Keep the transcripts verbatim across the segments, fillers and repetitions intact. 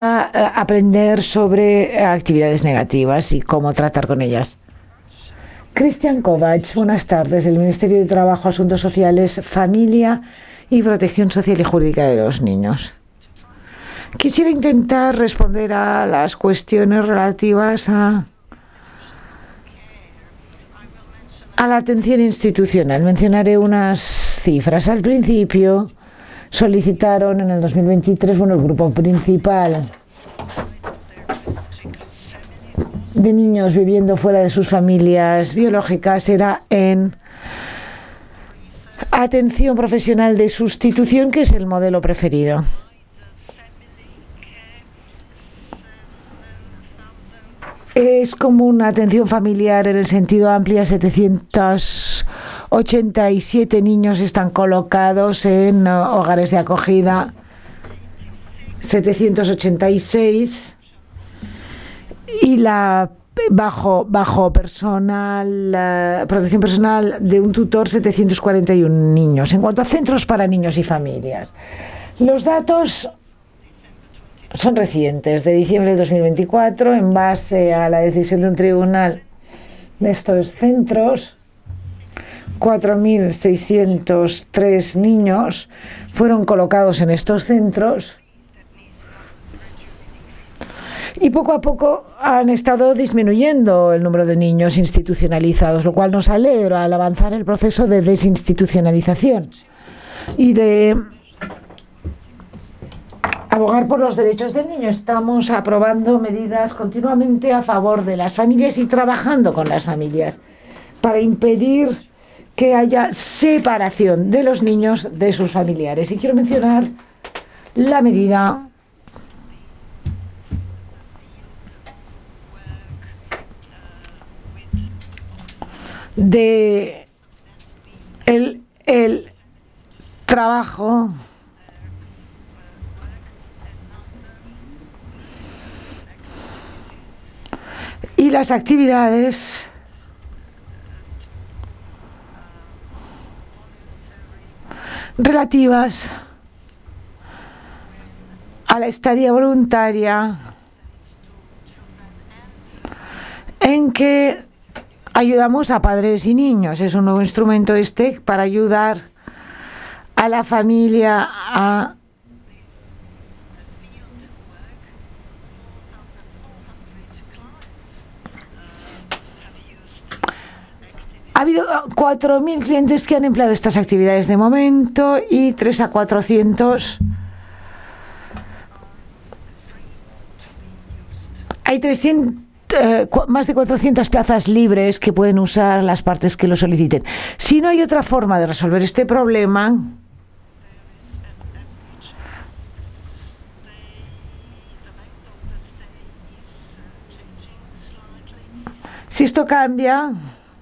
a, a aprender sobre actividades negativas y cómo tratar con ellas. Cristian Kovacs, buenas tardes, del Ministerio de Trabajo, Asuntos Sociales, Familia y Protección Social y Jurídica de los Niños. Quisiera intentar responder a las cuestiones relativas a, a la atención institucional. Mencionaré unas cifras. Al principio solicitaron en el dos mil veintitrés, bueno, el grupo principal de niños viviendo fuera de sus familias biológicas era en atención profesional de sustitución, que es el modelo preferido. Es como una atención familiar en el sentido amplio. setecientos ochenta y siete niños están colocados en hogares de acogida, setecientos ochenta y seis, y la bajo bajo personal uh, protección personal de un tutor, setecientos cuarenta y uno niños. En cuanto a centros para niños y familias, los datos son recientes, de diciembre del dos mil veinticuatro, en base a la decisión de un tribunal de estos centros. cuatro mil seiscientos tres niños fueron colocados en estos centros y poco a poco han estado disminuyendo el número de niños institucionalizados, lo cual nos alegra al avanzar el proceso de desinstitucionalización y de abogar por los derechos del niño. Estamos aprobando medidas continuamente a favor de las familias y trabajando con las familias para impedir que haya separación de los niños de sus familiares. Y quiero mencionar la medida de el, el trabajo y las actividades relativas a la estadía voluntaria, en que ayudamos a padres y niños. Es un nuevo instrumento este para ayudar a la familia a Ha habido cuatro mil clientes que han empleado estas actividades de momento y tres a cuatrocientos. Hay trescientos, eh, más de cuatrocientas plazas libres que pueden usar las partes que lo soliciten. Si no hay otra forma de resolver este problema, si esto cambia,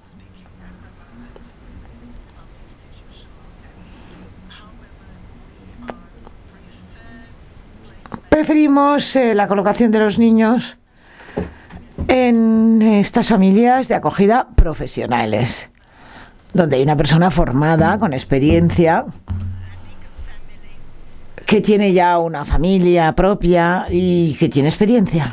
preferimos eh, la colocación de los niños en estas familias de acogida profesionales, donde hay una persona formada, con experiencia, que tiene ya una familia propia y que tiene experiencia.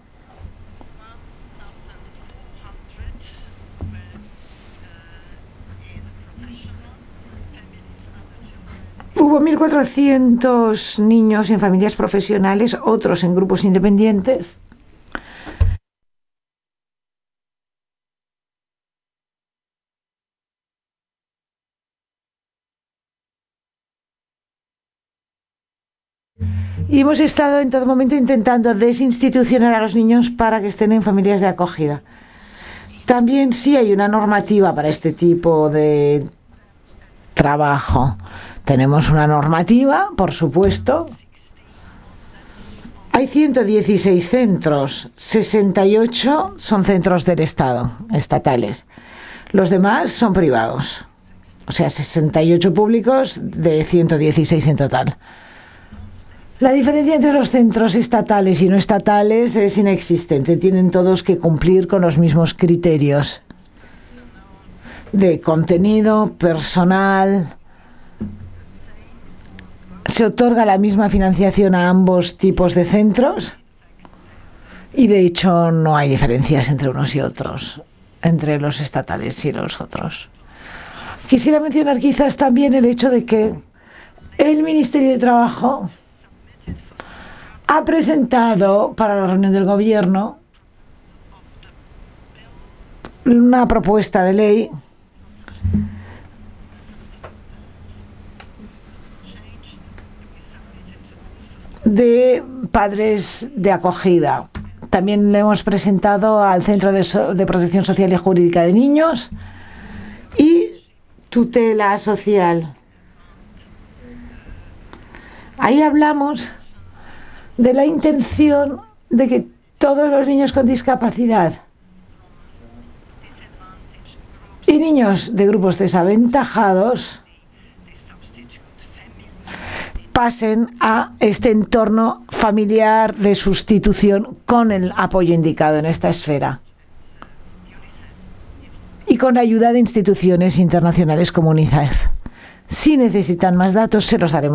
Hubo mil cuatrocientos niños en familias profesionales, otros en grupos independientes. Y hemos estado en todo momento intentando desinstitucionar a los niños para que estén en familias de acogida. También sí hay una normativa para este tipo de trabajo. Tenemos una normativa, por supuesto. Hay ciento dieciséis centros, sesenta y ocho son centros del Estado, estatales. Los demás son privados. O sea, sesenta y ocho públicos de ciento dieciséis en total. La diferencia entre los centros estatales y no estatales es inexistente. Tienen todos que cumplir con los mismos criterios de contenido, personal, se otorga la misma financiación a ambos tipos de centros y de hecho no hay diferencias entre unos y otros, entre los estatales y los otros. Quisiera mencionar quizás también el hecho de que el Ministerio de Trabajo ha presentado para la reunión del Gobierno una propuesta de ley de padres de acogida. También le hemos presentado al Centro de, so de Protección Social y Jurídica de Niños y Tutela Social. Ahí hablamos de la intención de que todos los niños con discapacidad y niños de grupos desaventajados pasen a este entorno familiar de sustitución con el apoyo indicado en esta esfera y con la ayuda de instituciones internacionales como UNICEF. Si necesitan más datos, se los daremos.